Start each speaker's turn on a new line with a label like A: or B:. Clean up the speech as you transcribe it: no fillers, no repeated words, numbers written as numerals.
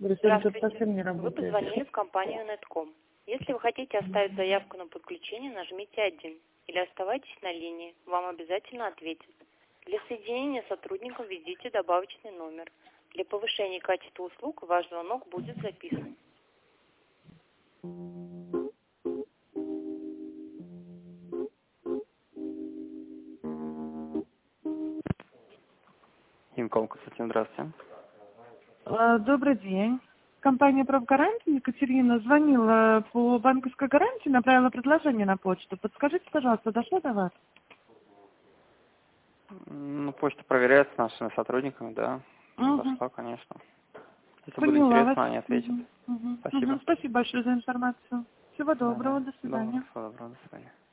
A: Здравствуйте.
B: совсем не
A: Вы
B: работает.
A: позвонили в компанию Netcom. Если вы хотите оставить заявку на подключение, нажмите 1 или оставайтесь на линии. Вам обязательно ответят. Для соединения с сотрудником введите добавочный номер. Для повышения качества услуг ваш звонок будет записан.
C: Инком Константин, здравствуйте.
B: Добрый день. Компания «Профгарантия», Екатерина звонила по банковской гарантии, направила предложение на почту. Подскажите, пожалуйста, дошло до вас?
C: Ну, почта проверяется нашими сотрудниками, да. Дошла, конечно. Если будет
B: Поняла
C: интересно,
B: вас.
C: они ответят. Спасибо.
B: Спасибо большое за информацию. Всего доброго, до
C: Доброго,
B: свидания.
C: всего доброго, до свидания.